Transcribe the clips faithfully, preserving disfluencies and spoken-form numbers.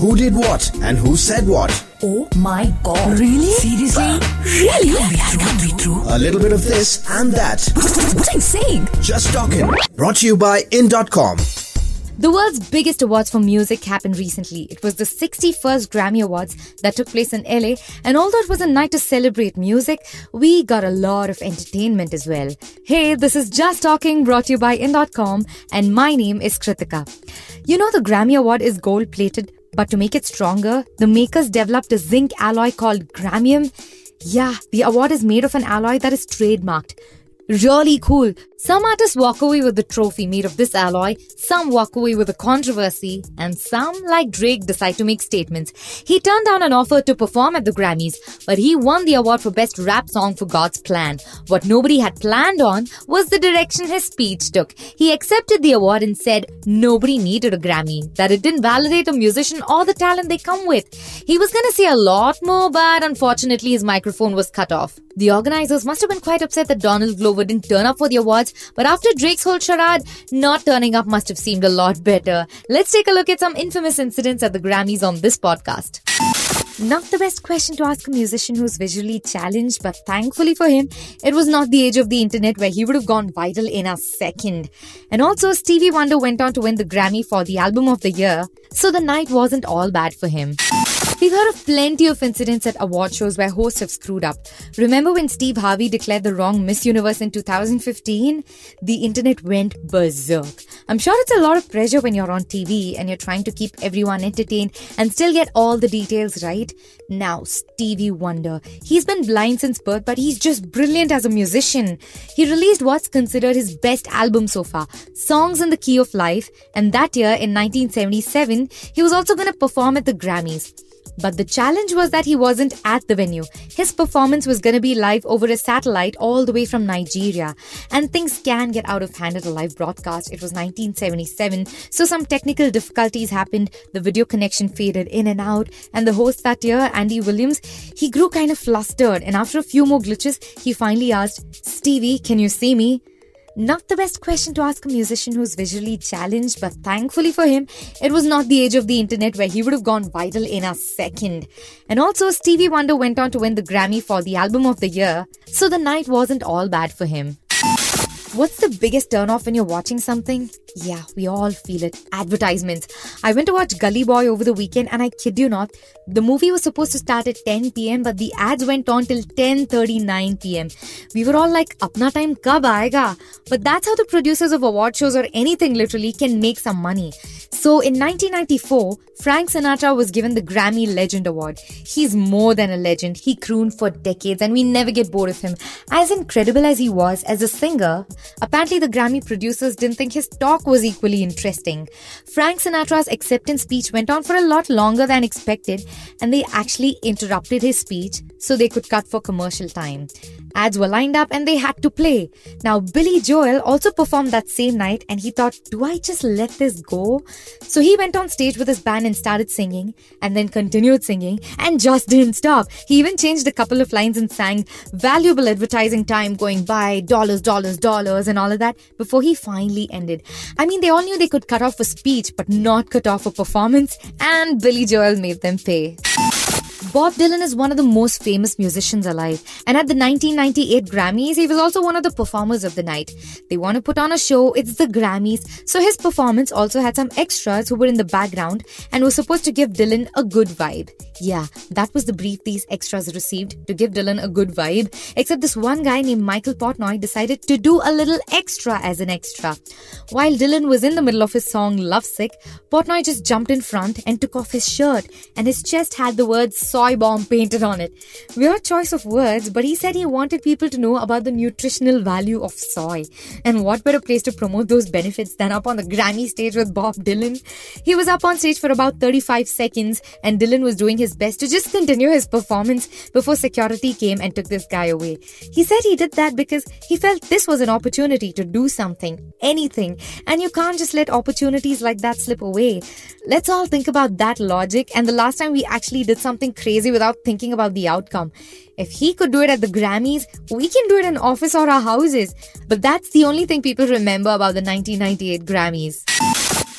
Who did what and who said what? Oh my god. Really? Seriously? Really? That can't be true. A little bit of this and that. What are you saying? Just Talking. Brought to you by in dot com. The world's biggest awards for music happened recently. It was the sixty-first Grammy Awards that took place in L A, and although it was a night to celebrate music, we got a lot of entertainment as well. Hey, this is Just Talking, brought to you by in dot com, and my name is Kritika. You know the Grammy Award is gold-plated, but to make it stronger, the makers developed a zinc alloy called Gramium. Yeah, the award is made of an alloy that is trademarked. Really cool. Some artists walk away with the trophy made of this alloy, some walk away with a controversy, and some, like Drake, decide to make statements. He turned down an offer to perform at the Grammys, but he won the award for Best Rap Song for God's Plan. What nobody had planned on was the direction his speech took. He accepted the award and said nobody needed a Grammy, that it didn't validate a musician or the talent they come with. He was going to say a lot more, but unfortunately his microphone was cut off. The organizers must have been quite upset that Donald Glover didn't turn up for the awards, but after Drake's whole charade, not turning up must have seemed a lot better. Let's take a look at some infamous incidents at the Grammys on this podcast. Not the best question to ask a musician who's visually challenged, but thankfully for him, it was not the age of the internet where he would have gone viral in a second. And also, Stevie Wonder went on to win the Grammy for the Album of the Year, so the night wasn't all bad for him. We've heard of plenty of incidents at award shows where hosts have screwed up. Remember when Steve Harvey declared the wrong Miss Universe in two thousand fifteen? The internet went berserk. I'm sure it's a lot of pressure when you're on T V and you're trying to keep everyone entertained and still get all the details right. Now, Stevie Wonder. He's been blind since birth, but he's just brilliant as a musician. He released what's considered his best album so far, Songs in the Key of Life, and that year in nineteen seventy-seven, he was also going to perform at the Grammys. But the challenge was that he wasn't at the venue. His performance was going to be live over a satellite all the way from Nigeria. And things can get out of hand at a live broadcast. It was nineteen seventy-seven, so some technical difficulties happened. The video connection faded in and out. And the host that year, Andy Williams, he grew kind of flustered. And after a few more glitches, he finally asked, "Stevie, can you see me?" Not the best question to ask a musician who's visually challenged, but thankfully for him, it was not the age of the internet where he would have gone viral in a second. And also, Stevie Wonder went on to win the Grammy for the Album of the Year, so the night wasn't all bad for him. What's the biggest turn-off when you're watching something? Yeah, we all feel it. Advertisements. I went to watch Gully Boy over the weekend and I kid you not, the movie was supposed to start at ten p.m. but the ads went on till ten thirty-nine p.m. We were all like, apna time kab aayega? But that's how the producers of award shows or anything literally can make some money. So in nineteen ninety-four, Frank Sinatra was given the Grammy Legend Award. He's more than a legend. He crooned for decades and we never get bored of him. As incredible as he was as a singer, apparently the Grammy producers didn't think his talk was equally interesting. Frank Sinatra's acceptance speech went on for a lot longer than expected, and they actually interrupted his speech so they could cut for commercial time. Ads were lined up and they had to play. Now, Billy Joel also performed that same night and he thought, do I just let this go? So he went on stage with his band and started singing and then continued singing and just didn't stop. He even changed a couple of lines and sang valuable advertising time going by, dollars, dollars, dollars and all of that before he finally ended. I mean, they all knew they could cut off a speech but not cut off a performance, and Billy Joel made them pay. Bob Dylan is one of the most famous musicians alive, and at the nineteen ninety-eight Grammys, he was also one of the performers of the night. They want to put on a show, it's the Grammys, so his performance also had some extras who were in the background and were supposed to give Dylan a good vibe. Yeah, that was the brief these extras received, to give Dylan a good vibe, except this one guy named Michael Portnoy decided to do a little extra as an extra. While Dylan was in the middle of his song Lovesick, Portnoy just jumped in front and took off his shirt, and his chest had the words soy bomb painted on it. Weird choice of words, but he said he wanted people to know about the nutritional value of soy. And what better place to promote those benefits than up on the Grammy stage with Bob Dylan? He was up on stage for about thirty-five seconds and Dylan was doing his best to just continue his performance before security came and took this guy away. He said he did that because he felt this was an opportunity to do something, anything, and you can't just let opportunities like that slip away. Let's all think about that logic and the last time we actually did something crazy without thinking about the outcome. If he could do it at the Grammys, we can do it in office or our houses. But that's the only thing people remember about the nineteen ninety-eight Grammys.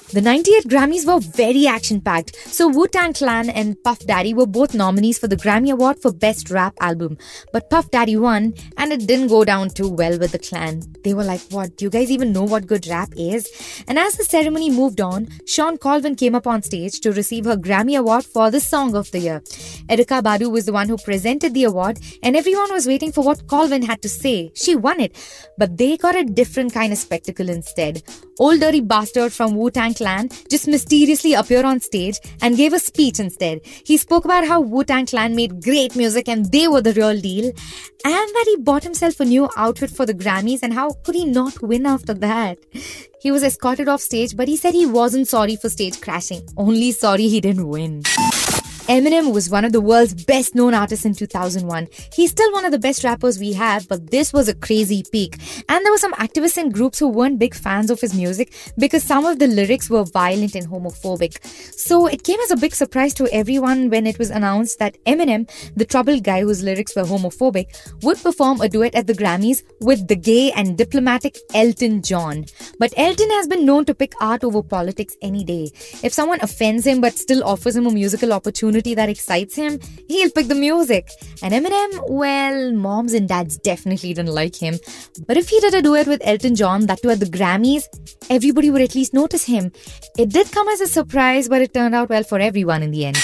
The ninety-eight Grammys were very action-packed. So Wu-Tang Clan and Puff Daddy were both nominees for the Grammy Award for Best Rap Album. But Puff Daddy won, and it didn't go down too well with the clan. They were like, what, do you guys even know what good rap is? And as the ceremony moved on, Sean Colvin came up on stage to receive her Grammy Award for the Song of the Year. Erykah Badu was the one who presented the award, and everyone was waiting for what Colvin had to say. She won it. But they got a different kind of spectacle instead. Old Dirty Bastard from Wu-Tang Clan just mysteriously appeared on stage and gave a speech instead. He spoke about how Wu-Tang Clan made great music and they were the real deal, and that he bought himself a new outfit for the Grammys, and how could he not win after that? He was escorted off stage, but he said he wasn't sorry for stage crashing, only sorry he didn't win. Eminem was one of the world's best known artists in two thousand one. He's still one of the best rappers we have, but this was a crazy peak. And there were some activists and groups who weren't big fans of his music because some of the lyrics were violent and homophobic. So it came as a big surprise to everyone when it was announced that Eminem, the troubled guy whose lyrics were homophobic, would perform a duet at the Grammys with the gay and diplomatic Elton John. But Elton has been known to pick art over politics any day. If someone offends him but still offers him a musical opportunity that excites him, he'll pick the music. And Eminem, well, moms and dads definitely didn't like him. But if he did a duet with Elton John, that too at the Grammys, everybody would at least notice him. It did come as a surprise, but it turned out well for everyone in the end.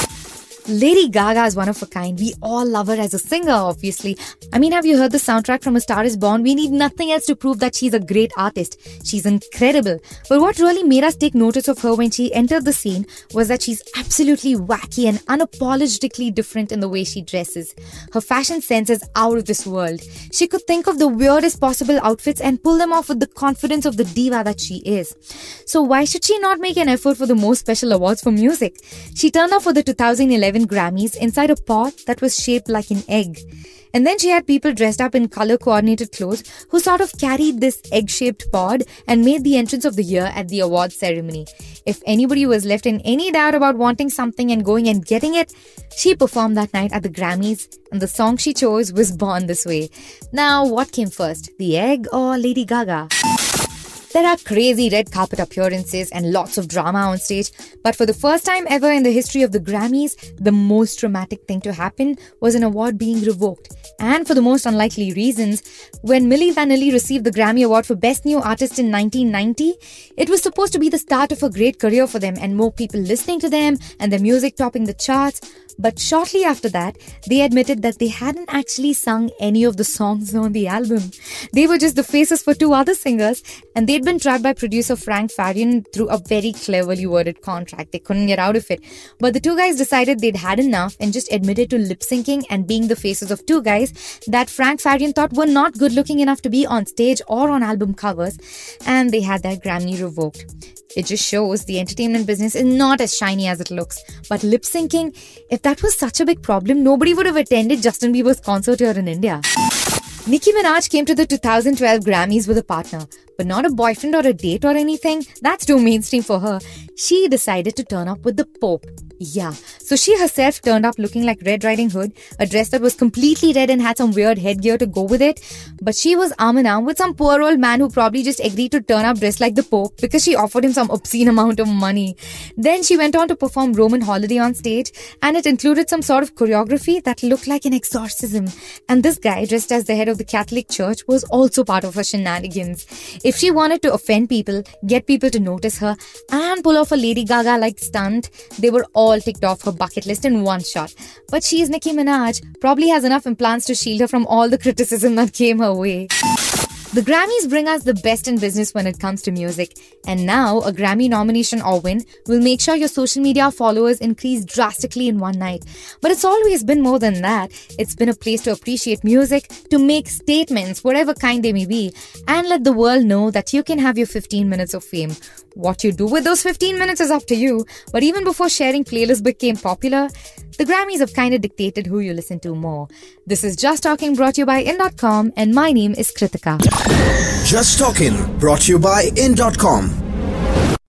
Lady Gaga is one of a kind. We all love her as a singer, obviously. I mean, have you heard the soundtrack from A Star Is Born? We need nothing else to prove that she's a great artist. She's incredible. But what really made us take notice of her when she entered the scene was that she's absolutely wacky and unapologetically different in the way she dresses. Her fashion sense is out of this world. She could think of the weirdest possible outfits and pull them off with the confidence of the diva that she is. So why should she not make an effort for the most special awards for music? She turned up for the two thousand eleven Grammys inside a pot that was shaped like an egg. And then she had people dressed up in color-coordinated clothes who sort of carried this egg-shaped pod and made the entrance of the year at the awards ceremony. If anybody was left in any doubt about wanting something and going and getting it, she performed that night at the Grammys, and the song she chose was Born This Way. Now, what came first, the egg or Lady Gaga? There are crazy red carpet appearances and lots of drama on stage, but for the first time ever in the history of the Grammys, the most dramatic thing to happen was an award being revoked. And for the most unlikely reasons, when Milli Vanilli received the Grammy Award for Best New Artist in nineteen ninety, it was supposed to be the start of a great career for them and more people listening to them and their music topping the charts. But shortly after that, they admitted that they hadn't actually sung any of the songs on the album. They were just the faces for two other singers, and they'd been trapped by producer Frank Farian through a very cleverly worded contract. They couldn't get out of it. But the two guys decided they'd had enough and just admitted to lip-syncing and being the faces of two guys that Frank Farian thought were not good-looking enough to be on stage or on album covers, and they had that Grammy revoked. It just shows the entertainment business is not as shiny as it looks. But lip-syncing, if that was such a big problem, nobody would have attended Justin Bieber's concert here in India. Nicki Minaj came to the two thousand twelve Grammys with a partner, but not a boyfriend or a date or anything. That's too mainstream for her. She decided to turn up with the Pope. Yeah, so she herself turned up looking like Red Riding Hood, a dress that was completely red and had some weird headgear to go with it. But she was arm in arm with some poor old man who probably just agreed to turn up dressed like the Pope because she offered him some obscene amount of money. Then she went on to perform Roman Holiday on stage, and it included some sort of choreography that looked like an exorcism. And this guy, dressed as the head of the Catholic Church, was also part of her shenanigans. If she wanted to offend people, get people to notice her, and pull off a Lady Gaga-like stunt, they were all ticked off her bucket list in one shot. But she's Nicki Minaj, probably has enough implants to shield her from all the criticism that came her way. The Grammys bring us the best in business when it comes to music. And now, a Grammy nomination or win will make sure your social media followers increase drastically in one night. But it's always been more than that. It's been a place to appreciate music, to make statements, whatever kind they may be, and let the world know that you can have your fifteen minutes of fame. What you do with those fifteen minutes is up to you. But even before sharing playlists became popular, the Grammys have kind of dictated who you listen to more. This is Just Talking, brought to you by in dot com, and my name is Kritika. Just Talking, brought to you by in dot com.